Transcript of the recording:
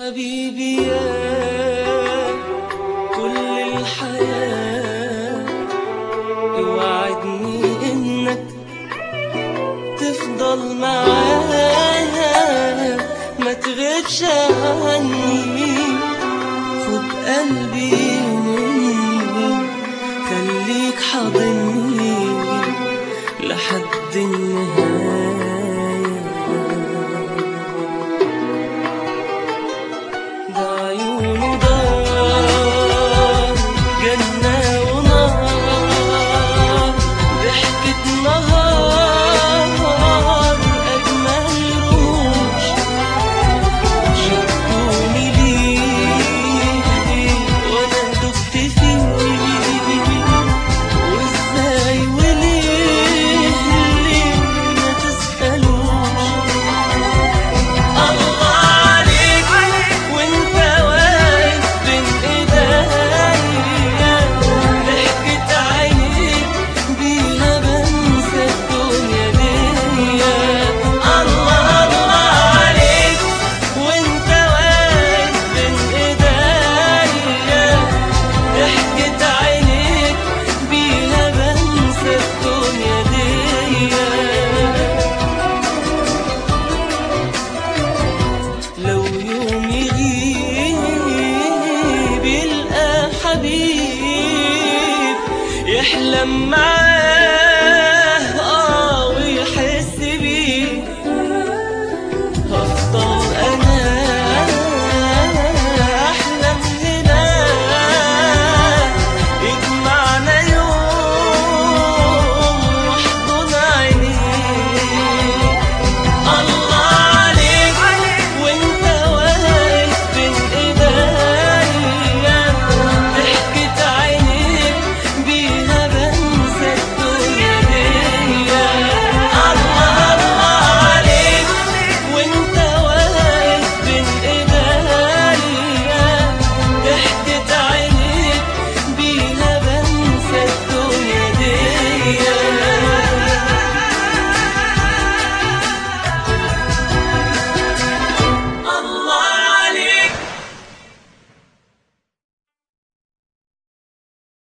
حبيبي يا كل الحياة، اوعدني انك تفضل معايا، ما تغيبش عني، خد قلبي مني، خليك حاضني لحد النهاية. ده عيونه دار جنة ونار، ضحكة نهار أجمل روش، شدوني ليه وأنا دبت فيه، وإزاي وليه ليه ما تسألوش. الله عليك وانت واقف بين ايديا، ضحكة عينيك بيها بنسى الدنيا ديا. الله الله عليك وانت واقف بين ايديا، ضحكة عينيك بيها بنسى الدنيا ديا. لو يوم يغيب يلقى حبيب يحلم معاه